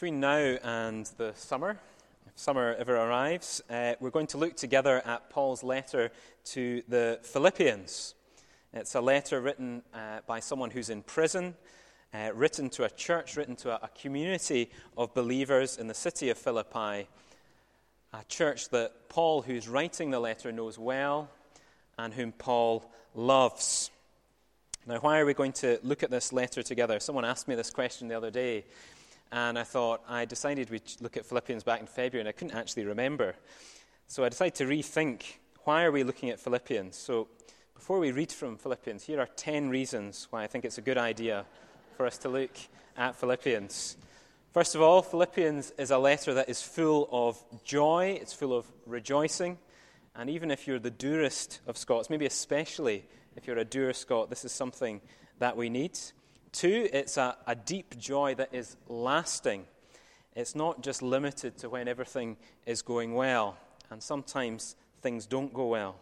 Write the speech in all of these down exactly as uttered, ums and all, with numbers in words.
between now and the summer, if summer ever arrives, uh, we're going to look together at Paul's letter to the Philippians. It's a letter written uh, by someone who's in prison, uh, written to a church, written to a, a community of believers in the city of Philippi, a church that Paul, who's writing the letter, knows well and whom Paul loves. Now, why are we going to look at this letter together? Someone asked me this question the other day, and I thought, I decided we'd look at Philippians back in February, and I couldn't actually remember. So I decided to rethink, why are we looking at Philippians? So before we read from Philippians, here are ten reasons why I think it's a good idea for us to look at Philippians. First of all, Philippians is a letter that is full of joy, it's full of rejoicing, and even if you're the dourest of Scots, maybe especially if you're a dour Scot, this is something that we need. Two, it's a, a deep joy that is lasting. It's not just limited to when everything is going well, and sometimes things don't go well.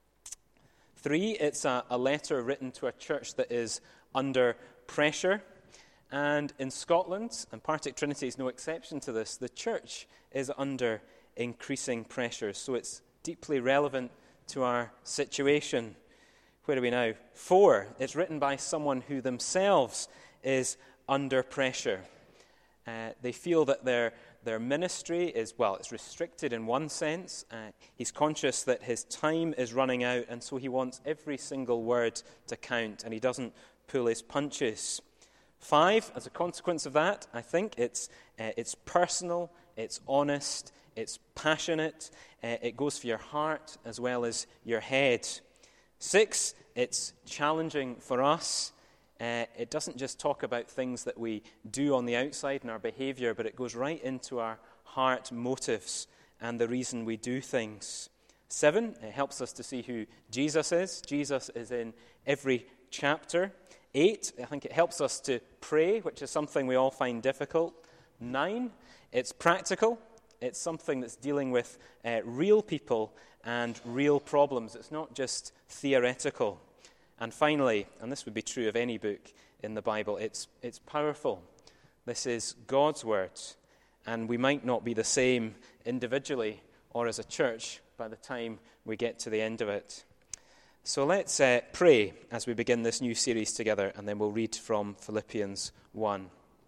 Three, it's a, a letter written to a church that is under pressure. And in Scotland, and Partick Trinity is no exception to this, the church is under increasing pressure. So it's deeply relevant to our situation. Where are we now? Four, it's written by someone who themselves is under pressure. Uh, they feel that their their ministry is, well, it's restricted in one sense. Uh, he's conscious that his time is running out, and so he wants every single word to count, and he doesn't pull his punches. Five, as a consequence of that, I think it's uh, it's personal, it's honest, it's passionate, uh, it goes for your heart as well as your head. Six, it's challenging for us. Uh, it doesn't just talk about things that we do on the outside and our behavior, but it goes right into our heart motives and the reason we do things. Seven, it helps us to see who Jesus is. Jesus is in every chapter. Eight, I think it helps us to pray, which is something we all find difficult. Nine, it's practical. It's something that's dealing with uh, real people and real problems. It's not just theoretical. And finally, and this would be true of any book in the Bible, it's it's powerful. This is God's word, and we might not be the same individually or as a church by the time we get to the end of it. So let's uh, pray as we begin this new series together, and then we'll read from Philippians one.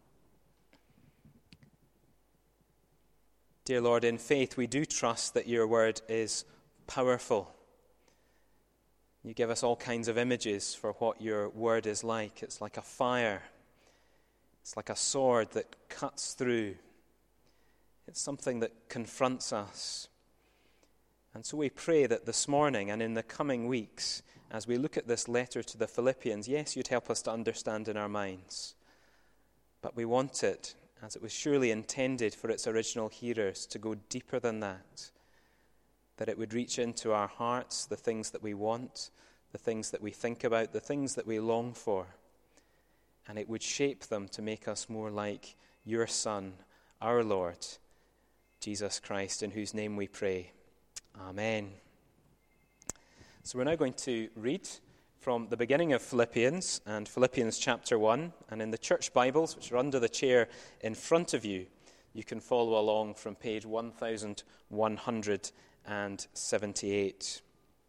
Dear Lord, in faith we do trust that your word is powerful. You give us all kinds of images for what your word is like. It's like a fire. It's like a sword that cuts through. It's something that confronts us. And so we pray that this morning and in the coming weeks, as we look at this letter to the Philippians, yes, you'd help us to understand in our minds. But we want it, as it was surely intended for its original hearers, to go deeper than that. That it would reach into our hearts, the things that we want, the things that we think about, the things that we long for. And it would shape them to make us more like your Son, our Lord, Jesus Christ, in whose name we pray. Amen. So we're now going to read from the beginning of Philippians and Philippians chapter one. And in the church Bibles, which are under the chair in front of you, you can follow along from page one thousand one hundred seventy-eight.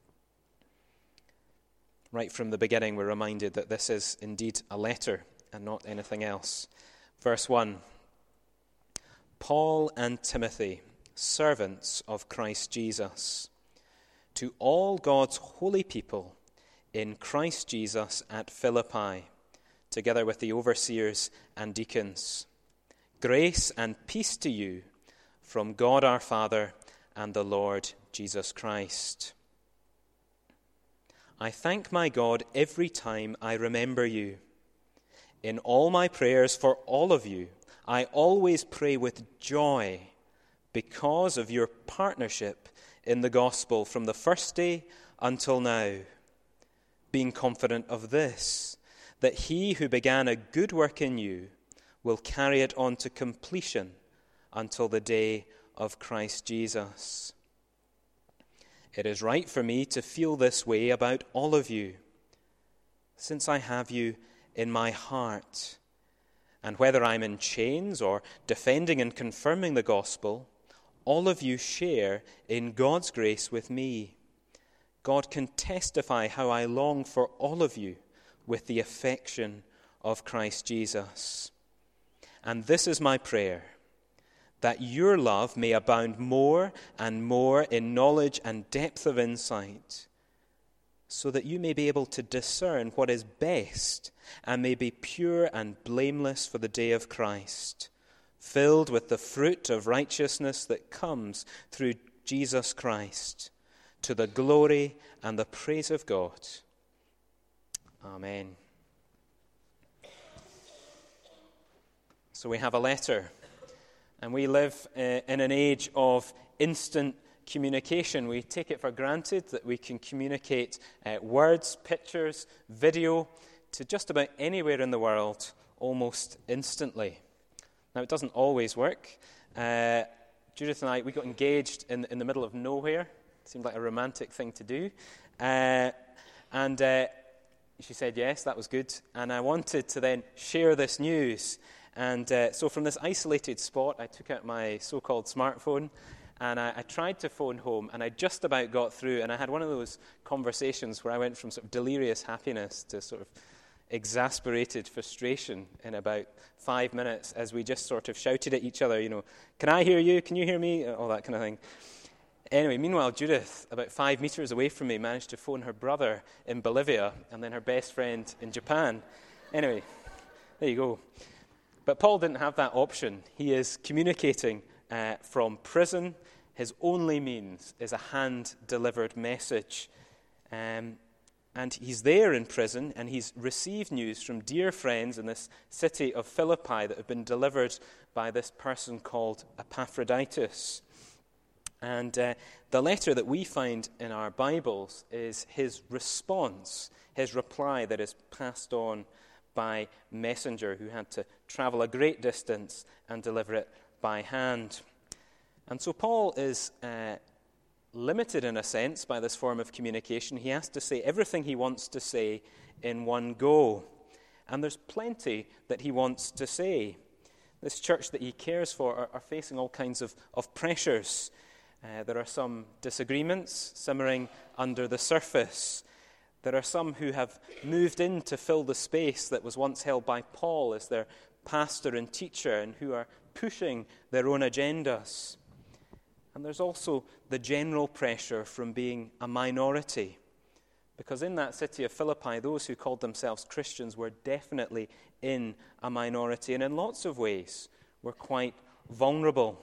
Right from the beginning, we're reminded that this is indeed a letter and not anything else. Verse one, Paul and Timothy, servants of Christ Jesus, to all God's holy people in Christ Jesus at Philippi, together with the overseers and deacons. Grace and peace to you from God our Father and the Lord Jesus Christ. I thank my God every time I remember you. In all my prayers for all of you, I always pray with joy because of your partnership in the gospel from the first day until now, being confident of this, that he who began a good work in you will carry it on to completion until the day of Christ Jesus. It is right for me to feel this way about all of you, since I have you in my heart, And whether I'm in chains or defending and confirming the gospel, all of you share in God's grace with me. God can testify how I long for all of you with the affection of Christ Jesus. And this is my prayer, that your love may abound more and more in knowledge and depth of insight, so that you may be able to discern what is best and may be pure and blameless for the day of Christ, filled with the fruit of righteousness that comes through Jesus Christ, to the glory and the praise of God. Amen. So we have a letter, and we live uh, in an age of instant communication. We take it for granted that we can communicate uh, words, pictures, video to just about anywhere in the world almost instantly. Now, it doesn't always work. Uh, Judith and I, we got engaged in, in the middle of nowhere. It seemed like a romantic thing to do. Uh, and uh, she said yes, that was good. And I wanted to then share this news. And uh, so from this isolated spot, I took out my so-called smartphone, and I, I tried to phone home, and I just about got through. And I had one of those conversations where I went from sort of delirious happiness to sort of exasperated frustration in about five minutes as we just sort of shouted at each other, you know, can I hear you? Can you hear me? All that kind of thing. Anyway, meanwhile, Judith, about five meters away from me, managed to phone her brother in Bolivia and then her best friend in Japan. Anyway, there you go. But Paul didn't have that option. He is communicating uh, from prison. His only means is a hand-delivered message. Um, and he's there in prison, and he's received news from dear friends in this city of Philippi that have been delivered by this person called Epaphroditus. And uh, the letter that we find in our Bibles is his response, his reply that is passed on by messenger who had to travel a great distance and deliver it by hand. And so Paul is uh, limited in a sense by this form of communication. He has to say everything he wants to say in one go. And there's plenty that he wants to say. This church that he cares for are, are facing all kinds of, of pressures. Uh, there are some disagreements simmering under the surface. There are some who have moved in to fill the space that was once held by Paul as their pastor and teacher, and who are pushing their own agendas. And there's also the general pressure from being a minority, because in that city of Philippi, those who called themselves Christians were definitely in a minority, and in lots of ways were quite vulnerable.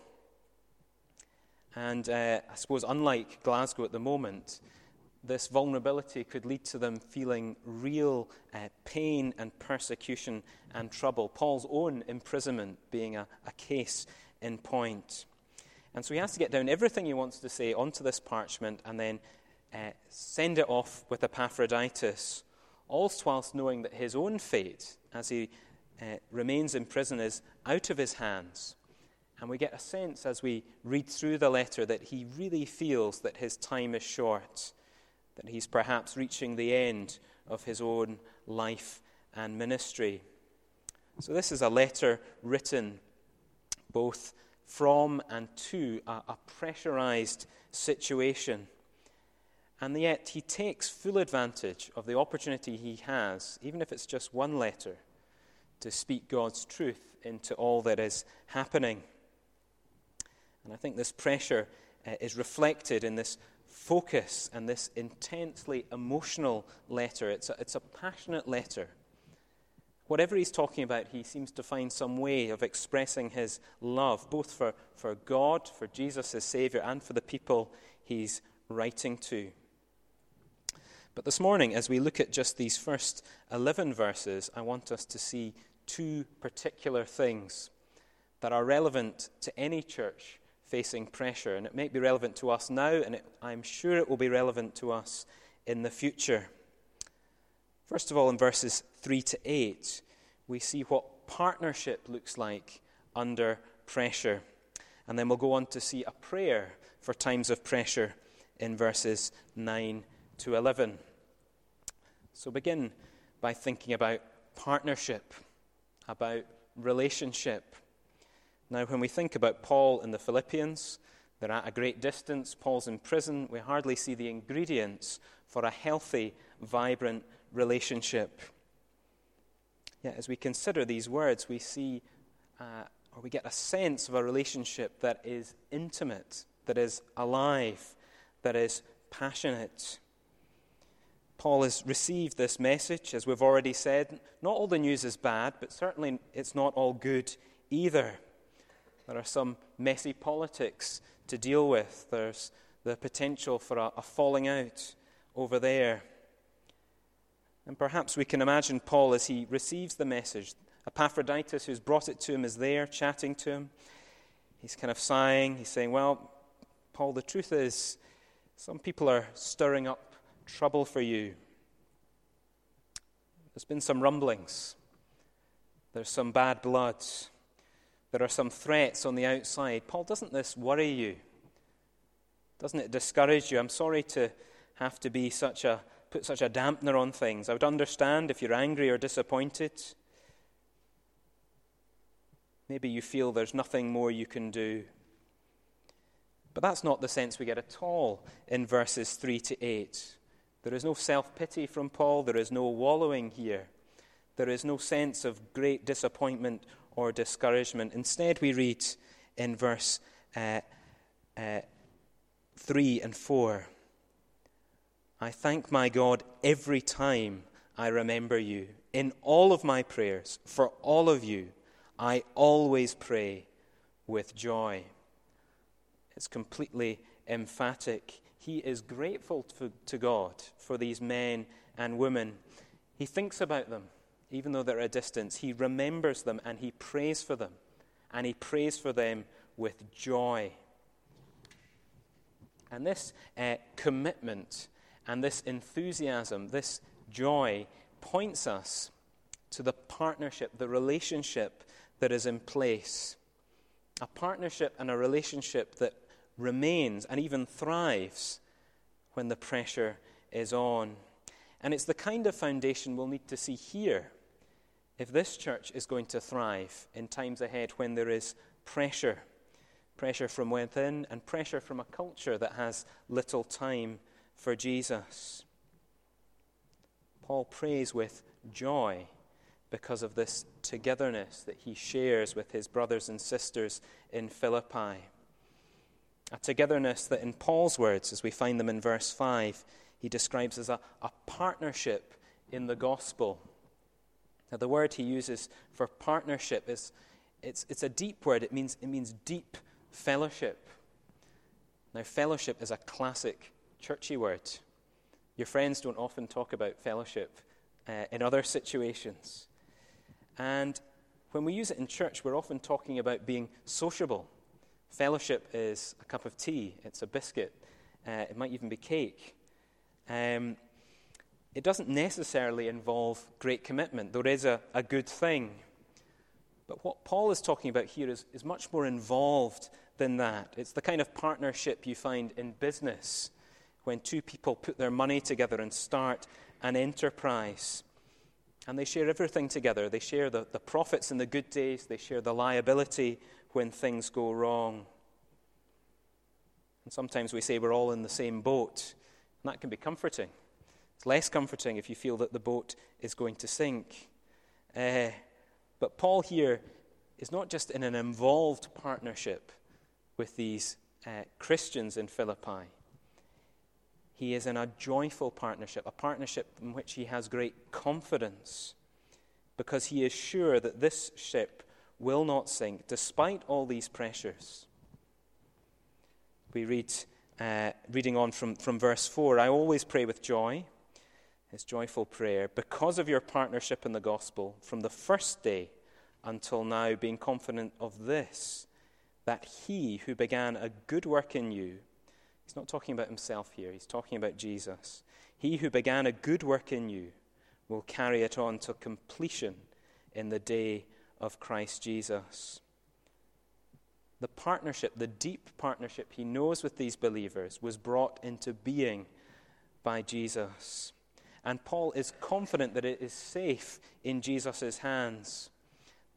And uh, I suppose, unlike Glasgow at the moment, this vulnerability could lead to them feeling real uh, pain and persecution and trouble. Paul's own imprisonment being a, a case in point. And so he has to get down everything he wants to say onto this parchment and then uh, send it off with Epaphroditus, all whilst knowing that his own fate, as he uh, remains in prison, is out of his hands. And we get a sense as we read through the letter that he really feels that his time is short, that he's perhaps reaching the end of his own life and ministry. So this is a letter written both from and to a, a pressurized situation. And yet he takes full advantage of the opportunity he has, even if it's just one letter, to speak God's truth into all that is happening. And I think this pressure uh, is reflected in this focus and this intensely emotional letter. It's a, it's a passionate letter. Whatever he's talking about, he seems to find some way of expressing his love, both for, for God, for Jesus as Savior, and for the people he's writing to. But this morning, as we look at just these first eleven verses, I want us to see two particular things that are relevant to any church facing pressure. And it may be relevant to us now, and it, I'm sure it will be relevant to us in the future. First of all, in verses three to eight, we see what partnership looks like under pressure. And then we'll go on to see a prayer for times of pressure in verses nine to eleven. So begin by thinking about partnership, about relationship. Now, when we think about Paul and the Philippians, they're at a great distance. Paul's in prison. We hardly see the ingredients for a healthy, vibrant relationship. Yet, as we consider these words, we see, uh, or we get a sense of a relationship that is intimate, that is alive, that is passionate. Paul has received this message, as we've already said. Not all the news is bad, but certainly it's not all good either. There are some messy politics to deal with. There's the potential for a, a falling out over there. And perhaps we can imagine Paul as he receives the message. Epaphroditus, who's brought it to him, is there chatting to him. He's kind of sighing. He's saying, well, Paul, the truth is, some people are stirring up trouble for you. There's been some rumblings. There's some bad blood. There are some threats on the outside. Paul, doesn't this worry you? Doesn't it discourage you? I'm sorry to have to be such a put such a dampener on things. I would understand if you're angry or disappointed. Maybe you feel there's nothing more you can do. But that's not the sense we get at all in verses three to eight. There is no self-pity from Paul. There is no wallowing here. There is no sense of great disappointment or discouragement. Instead, we read in verse uh, uh, three and four, I thank my God every time I remember you. In all of my prayers, for all of you, I always pray with joy. It's completely emphatic. He is grateful to, to God for these men and women. He thinks about them, even though they're at a distance. He remembers them and he prays for them. And he prays for them with joy. And this uh, commitment and this enthusiasm, this joy, points us to the partnership, the relationship that is in place. A partnership and a relationship that remains and even thrives when the pressure is on. And it's the kind of foundation we'll need to see here if this church is going to thrive in times ahead when there is pressure. Pressure from within and pressure from a culture that has little time for Jesus. Paul prays with joy because of this togetherness that he shares with his brothers and sisters in Philippi. A togetherness that in Paul's words, as we find them in verse five, he describes as a, a partnership in the gospel. Now the word he uses for partnership is it's it's a deep word. It means it means deep fellowship. Now fellowship is a classic churchy word. Your friends don't often talk about fellowship uh, in other situations. And when we use it in church, we're often talking about being sociable. Fellowship is a cup of tea. It's a biscuit. Uh, it might even be cake. Um, it doesn't necessarily involve great commitment, though it is a, a good thing. But what Paul is talking about here is, is much more involved than that. It's the kind of partnership you find in business when two people put their money together and start an enterprise. And they share everything together. They share the, the profits in the good days. They share the liability when things go wrong. And sometimes we say we're all in the same boat. And that can be comforting. It's less comforting if you feel that the boat is going to sink. Uh, but Paul here is not just in an involved partnership with these uh, Christians in Philippi. He is in a joyful partnership, a partnership in which he has great confidence because he is sure that this ship will not sink despite all these pressures. We read, uh, reading on from, from verse four, I always pray with joy, his joyful prayer, because of your partnership in the gospel from the first day until now, being confident of this, that he who began a good work in you, he's not talking about himself here, he's talking about Jesus. He who began a good work in you will carry it on to completion in the day of Christ Jesus. The partnership, the deep partnership he knows with these believers was brought into being by Jesus. And Paul is confident that it is safe in Jesus' hands.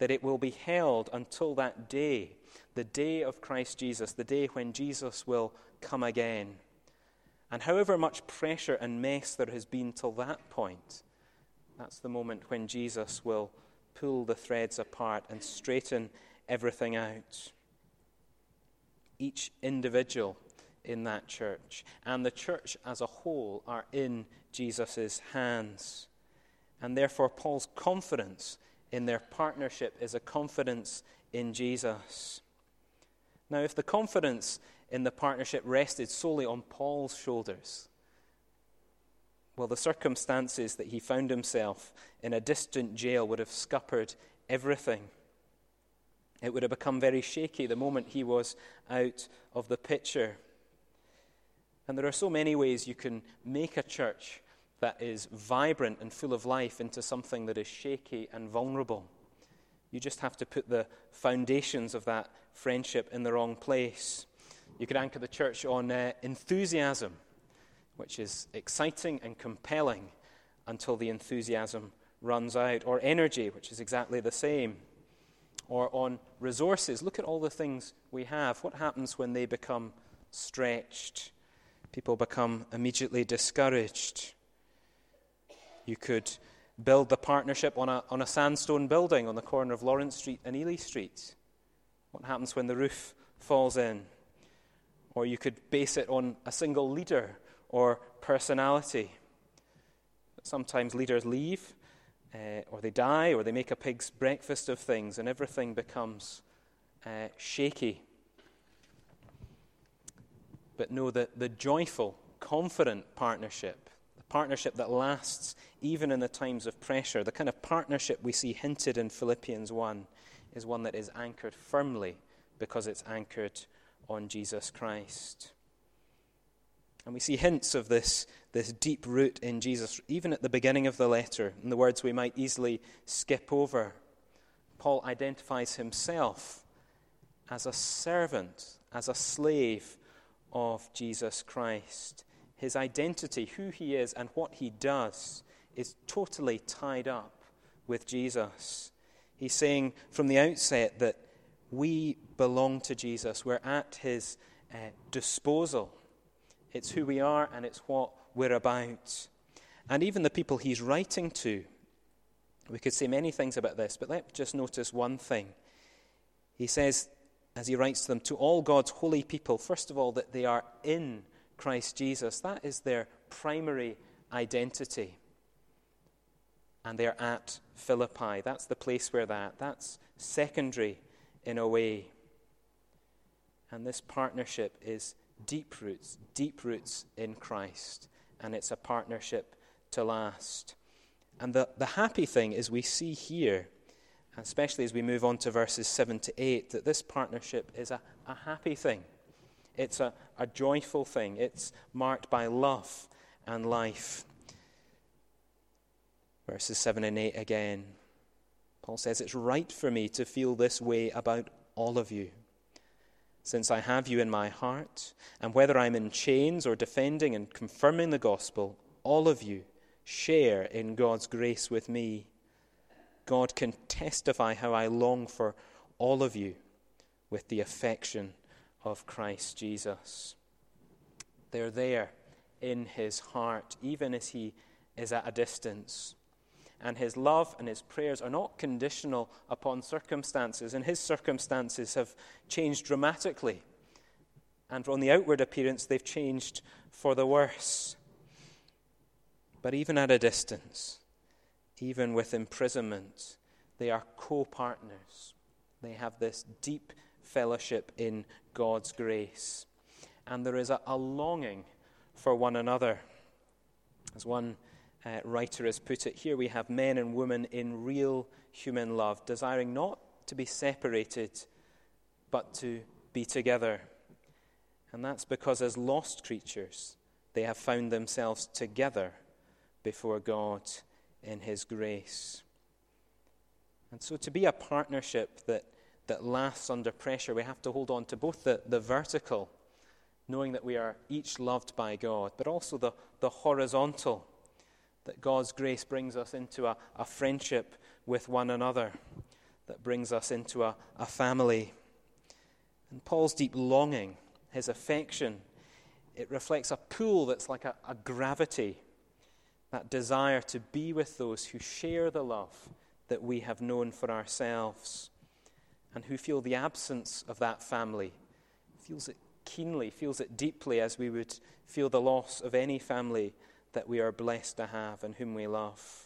that it will be held until that day, the day of Christ Jesus, the day when Jesus will come again. And however much pressure and mess there has been till that point, that's the moment when Jesus will pull the threads apart and straighten everything out. Each individual in that church and the church as a whole are in Jesus' hands. And therefore, Paul's confidence in their partnership is a confidence in Jesus. Now, if the confidence in the partnership rested solely on Paul's shoulders, well, the circumstances that he found himself in a distant jail would have scuppered everything. It would have become very shaky the moment he was out of the picture. And there are so many ways you can make a church that is vibrant and full of life into something that is shaky and vulnerable. You just have to put the foundations of that friendship in the wrong place. You could anchor the church on uh, enthusiasm, which is exciting and compelling until the enthusiasm runs out, or energy, which is exactly the same, or on resources. Look at all the things we have. What happens when they become stretched? People become immediately discouraged. You could build the partnership on a, on a sandstone building on the corner of Lawrence Street and Ely Street. What happens when the roof falls in? Or you could base it on a single leader or personality. But sometimes leaders leave, uh, or they die, or they make a pig's breakfast of things, and everything becomes uh, shaky. But know that the joyful, confident partnership, the partnership that lasts even in the times of pressure, the kind of partnership we see hinted in Philippians one, is one that is anchored firmly because it's anchored on Jesus Christ. And we see hints of this, this deep root in Jesus, even at the beginning of the letter, in the words we might easily skip over. Paul identifies himself as a servant, as a slave of Jesus Christ. His identity, who he is and what he does, is totally tied up with Jesus. He's saying from the outset that we belong to Jesus. We're at his uh, disposal. It's who we are and it's what we're about. And even the people he's writing to, we could say many things about this, but let's just notice one thing. He says, as he writes to them, to all God's holy people, first of all, that they are in Christ Jesus. That is their primary identity. And they're at Philippi. That's the place where that. That's secondary in a way. And this partnership is deep roots, deep roots in Christ. And it's a partnership to last. And the, the happy thing is we see here, especially as we move on to verses seven to eight, that this partnership is a, a happy thing. It's a, a joyful thing. It's marked by love and life. Verses seven and eight again. Paul says, it's right for me to feel this way about all of you, since I have you in my heart, and whether I'm in chains or defending and confirming the gospel, all of you share in God's grace with me. God can testify how I long for all of you with the affection of Christ Jesus. They're there in his heart, even as he is at a distance. And his love and his prayers are not conditional upon circumstances, and his circumstances have changed dramatically. And on the outward appearance, they've changed for the worse. But even at a distance, even with imprisonment, they are co-partners. They have this deep fellowship in God's grace. And there is a, a longing for one another. As one uh, writer has put it, here we have men and women in real human love, desiring not to be separated, but to be together. And that's because as lost creatures, they have found themselves together before God in his grace. And so to be a partnership that, that lasts under pressure, we have to hold on to both the, the vertical, knowing that we are each loved by God, but also the, the horizontal, that God's grace brings us into a, a friendship with one another, that brings us into a, a family. And Paul's deep longing, his affection, it reflects a pull that's like a, a gravity, that desire to be with those who share the love that we have known for ourselves and who feel the absence of that family, feels it keenly, feels it deeply as we would feel the loss of any family that we are blessed to have and whom we love.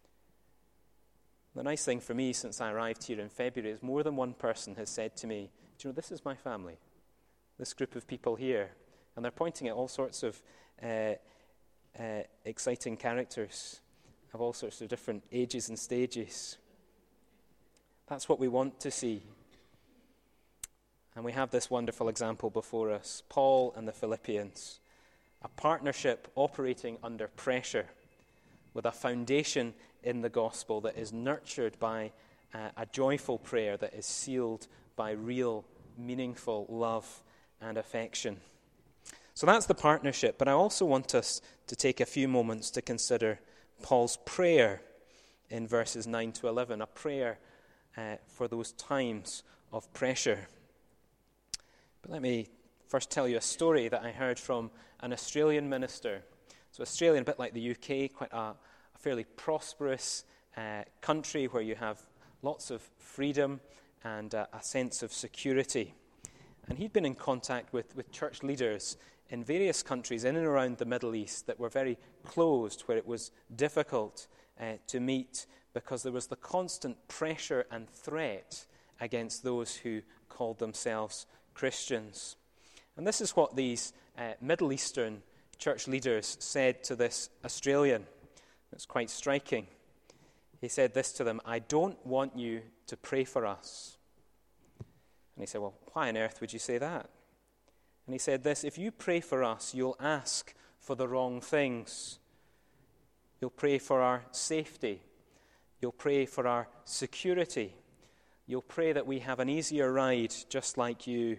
The nice thing for me since I arrived here in February is more than one person has said to me, do you know, this is my family, this group of people here. And they're pointing at all sorts of uh, uh, exciting characters of all sorts of different ages and stages. That's what we want to see. And we have this wonderful example before us, Paul and the Philippians, a partnership operating under pressure with a foundation in the gospel that is nurtured by uh, a joyful prayer that is sealed by real, meaningful love and affection. So that's the partnership, but I also want us to take a few moments to consider Paul's prayer in verses nine to eleven, a prayer uh, for those times of pressure. But let me first tell you a story that I heard from an Australian minister. So Australia, a bit like the U K, quite a, a fairly prosperous uh, country where you have lots of freedom and uh, a sense of security. And he'd been in contact with, with church leaders in various countries in and around the Middle East that were very closed, where it was difficult uh, to meet because there was the constant pressure and threat against those who called themselves Christians. And this is what these uh, Middle Eastern church leaders said to this Australian. It's quite striking. He said this to them, I don't want you to pray for us. And he said, well, why on earth would you say that? And he said this, if you pray for us, you'll ask for the wrong things. You'll pray for our safety. You'll pray for our security. You'll pray that we have an easier ride just like you.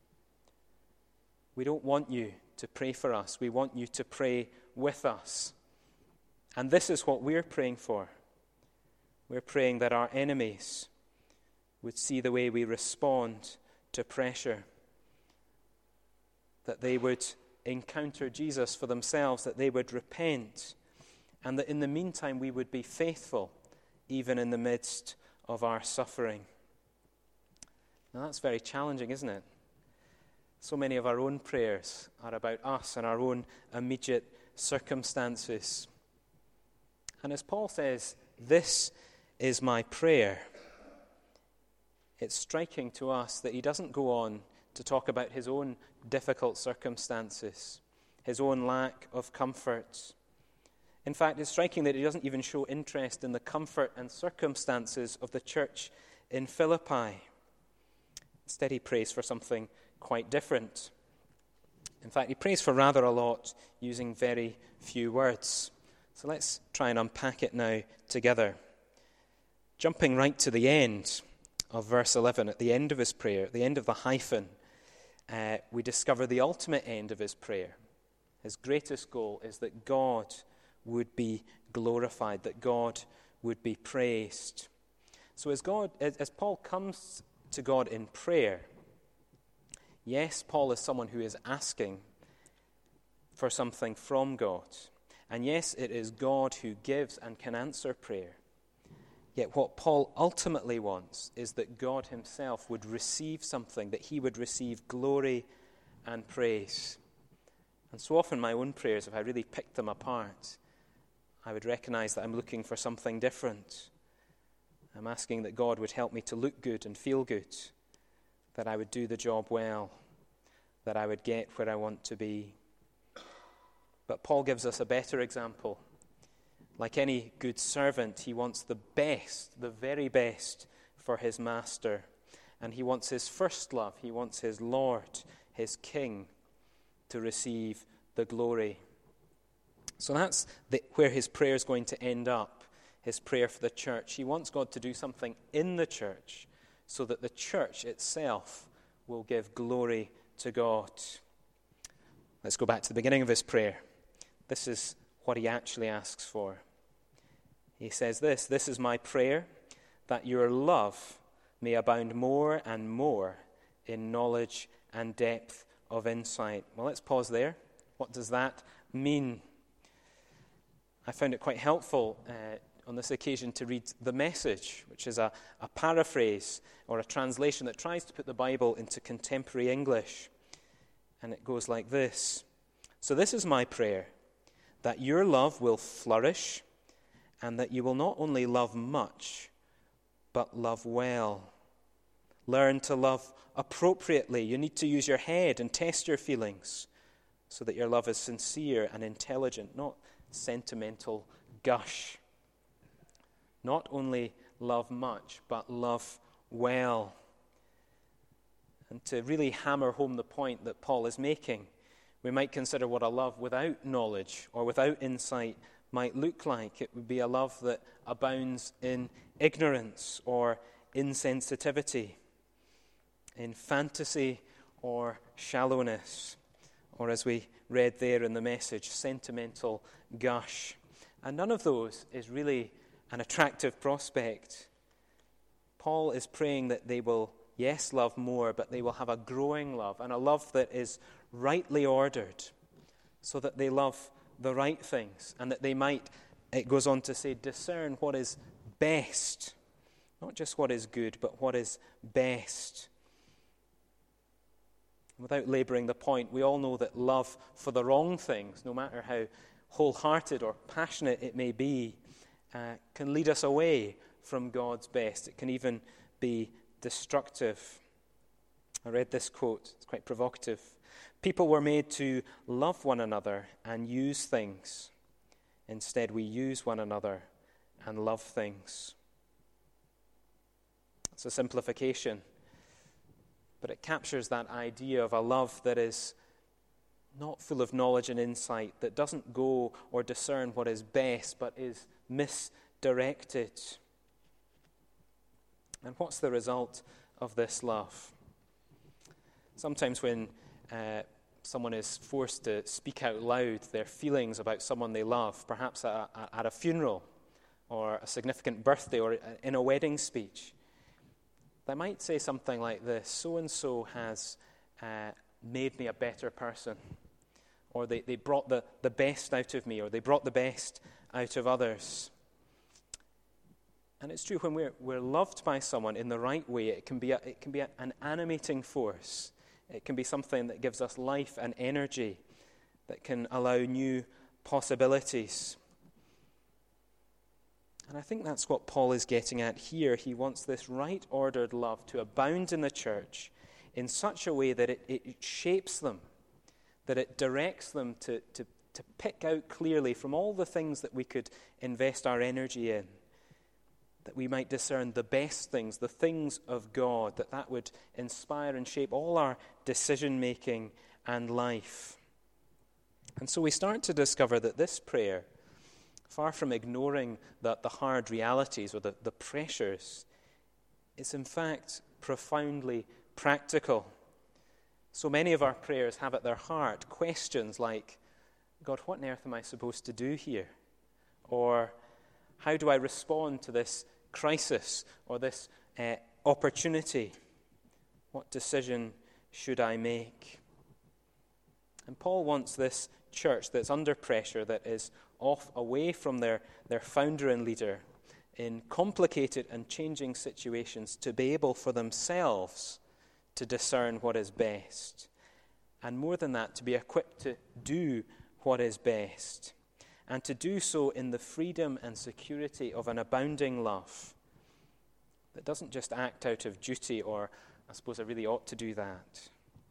We don't want you to pray for us. We want you to pray with us. And this is what we're praying for. We're praying that our enemies would see the way we respond to pressure, that they would encounter Jesus for themselves, that they would repent, and that in the meantime we would be faithful even in the midst of our suffering. Now that's very challenging, isn't it? So many of our own prayers are about us and our own immediate circumstances. And as Paul says, this is my prayer. It's striking to us that he doesn't go on to talk about his own difficult circumstances, his own lack of comfort. In fact, it's striking that he doesn't even show interest in the comfort and circumstances of the church in Philippi. Instead, he prays for something quite different. In fact, he prays for rather a lot using very few words. So let's try and unpack it now together. Jumping right to the end of verse eleven, at the end of his prayer, at the end of the hyphen, uh, we discover the ultimate end of his prayer. His greatest goal is that God would be glorified, that God would be praised. So as God, as, as Paul comes to God in prayer, yes, Paul is someone who is asking for something from God. And yes, it is God who gives and can answer prayer. Yet what Paul ultimately wants is that God himself would receive something, that he would receive glory and praise. And so often my own prayers, if I really picked them apart, I would recognize that I'm looking for something different. I'm asking that God would help me to look good and feel good, that I would do the job well, that I would get where I want to be. But Paul gives us a better example. Like any good servant, he wants the best, the very best for his master. And he wants his first love, he wants his Lord, his King, to receive the glory. So that's the, where his prayer is going to end up, his prayer for the church. He wants God to do something in the church so that the church itself will give glory to God. Let's go back to the beginning of his prayer. This is what he actually asks for. He says this, this is my prayer, that your love may abound more and more in knowledge and depth of insight. Well, let's pause there. What does that mean? I found it quite helpful uh, on this occasion to read The Message, which is a, a paraphrase or a translation that tries to put the Bible into contemporary English. And it goes like this. So this is my prayer, that your love will flourish and that you will not only love much, but love well. Learn to love appropriately. You need to use your head and test your feelings so that your love is sincere and intelligent, not sentimental gush. Not only love much, but love well. And to really hammer home the point that Paul is making, we might consider what a love without knowledge or without insight might look like. It would be a love that abounds in ignorance or insensitivity, in fantasy or shallowness, or as we read there in The Message, sentimental gush. And none of those is really an attractive prospect. Paul is praying that they will, yes, love more, but they will have a growing love, and a love that is rightly ordered, so that they love the right things, and that they might, it goes on to say, discern what is best. Not just what is good, but what is best. Without labouring the point, we all know that love for the wrong things, no matter how wholehearted or passionate it may be, uh, can lead us away from God's best. It can even be destructive. I read this quote, it's quite provocative. People were made to love one another and use things. Instead, we use one another and love things. It's a simplification, but it captures that idea of a love that is not full of knowledge and insight, that doesn't go or discern what is best, but is misdirected. And what's the result of this love? Sometimes when uh, someone is forced to speak out loud their feelings about someone they love, perhaps at a, at a funeral or a significant birthday or in a wedding speech, they might say something like this: so-and-so has uh, made me a better person, or they, they brought the, the best out of me, or they brought the best out of others. And it's true, when we're, we're loved by someone in the right way, it can be a, it can be a, an animating force. It can be something that gives us life and energy, that can allow new possibilities. And I think that's what Paul is getting at here. He wants this right-ordered love to abound in the church in such a way that it, it shapes them, that it directs them to, to, to pick out clearly from all the things that we could invest our energy in, that we might discern the best things, the things of God, that that would inspire and shape all our decision-making and life. And so we start to discover that this prayer, far from ignoring the, the hard realities or the, the pressures, is in fact profoundly practical. So many of our prayers have at their heart questions like, God, what on earth am I supposed to do here? Or, how do I respond to this crisis or this uh, opportunity? What decision should I make? And Paul wants this church that's under pressure, that is off away from their, their founder and leader in complicated and changing situations, to be able for themselves to discern what is best. And more than that, to be equipped to do what is best. And to do so in the freedom and security of an abounding love that doesn't just act out of duty or, I suppose I really ought to do that,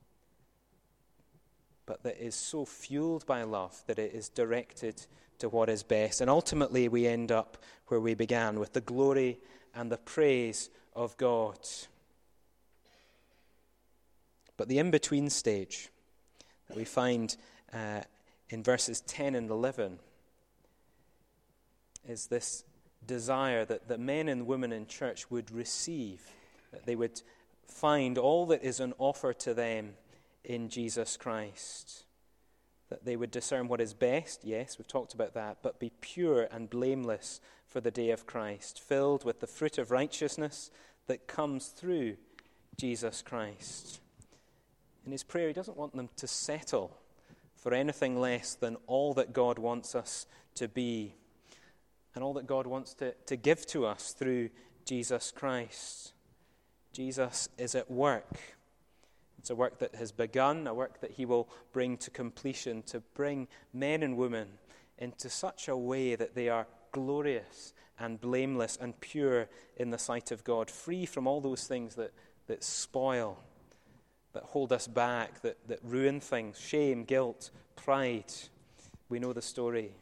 but that is so fueled by love that it is directed to what is best. And ultimately we end up where we began, with the glory and the praise of God. But the in-between stage that we find uh, in verses ten and eleven is this desire that the men and women in church would receive, that they would find all that is on offer to them in Jesus Christ, that they would discern what is best, yes, we've talked about that, but be pure and blameless for the day of Christ, filled with the fruit of righteousness, that comes through Jesus Christ. In his prayer, he doesn't want them to settle for anything less than all that God wants us to be and all that God wants to, to give to us through Jesus Christ. Jesus is at work. It's a work that has begun, a work that he will bring to completion, to bring men and women into such a way that they are glorious and blameless and pure in the sight of God, free from all those things that, that spoil, that hold us back, that, that ruin things, shame, guilt, pride. We know the story.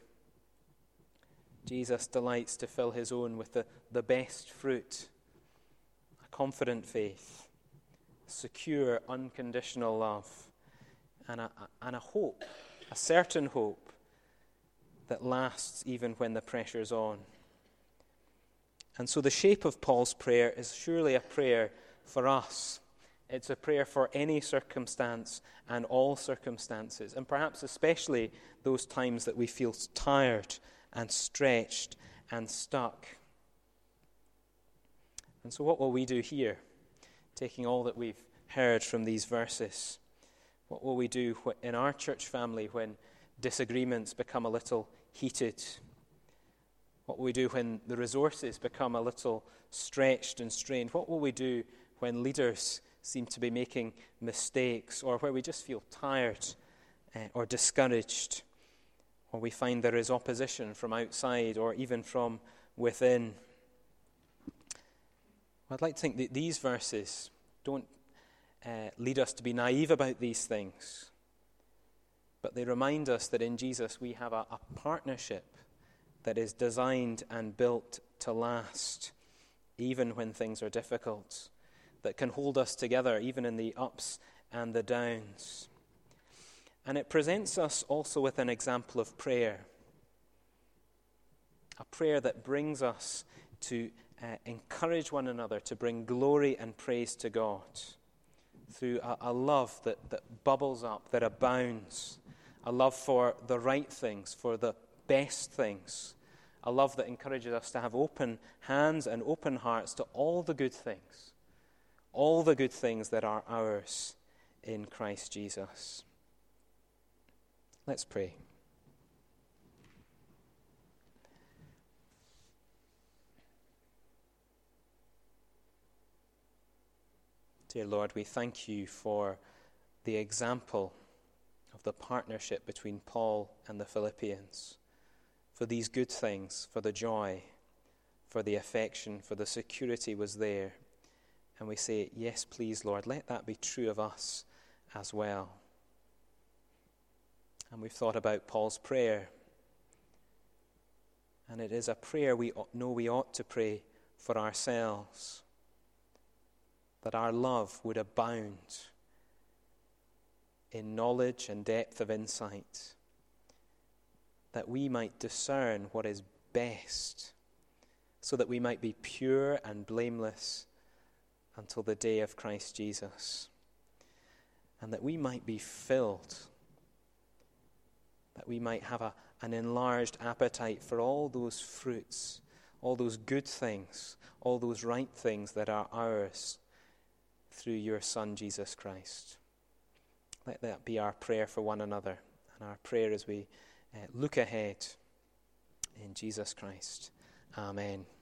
Jesus delights to fill his own with the, the best fruit, a confident faith, secure, unconditional love, and a, and a hope, a certain hope that lasts even when the pressure's on. And so the shape of Paul's prayer is surely a prayer for us. It's a prayer for any circumstance and all circumstances, and perhaps especially those times that we feel tired and stretched and stuck. And so what will we do here, taking all that we've heard from these verses? What will we do in our church family when disagreements become a little heated? What will we do when the resources become a little stretched and strained? What will we do when leaders seem to be making mistakes, or where we just feel tired uh, or discouraged, or we find there is opposition from outside or even from within? I'd like to think that these verses don't uh, lead us to be naive about these things, but they remind us that in Jesus we have a, a partnership that is designed and built to last, even when things are difficult, that can hold us together even in the ups and the downs. And it presents us also with an example of prayer, a prayer that brings us to uh, encourage one another to bring glory and praise to God through a, a love that, that bubbles up, that abounds, a love for the right things, for the best things, a love that encourages us to have open hands and open hearts to all the good things, all the good things that are ours in Christ Jesus. Let's pray. Dear Lord, we thank you for the example of the partnership between Paul and the Philippians, for these good things, for the joy, for the affection, for the security was there. And we say, yes, please, Lord, let that be true of us as well. And we've thought about Paul's prayer. And it is a prayer we know we ought to pray for ourselves, that our love would abound in knowledge and depth of insight, that we might discern what is best, so that we might be pure and blameless until the day of Christ Jesus, and that we might be filled, that we might have a, an enlarged appetite for all those fruits, all those good things, all those right things that are ours through your Son, Jesus Christ. Let that be our prayer for one another, and our prayer as we uh, look ahead in Jesus Christ. Amen.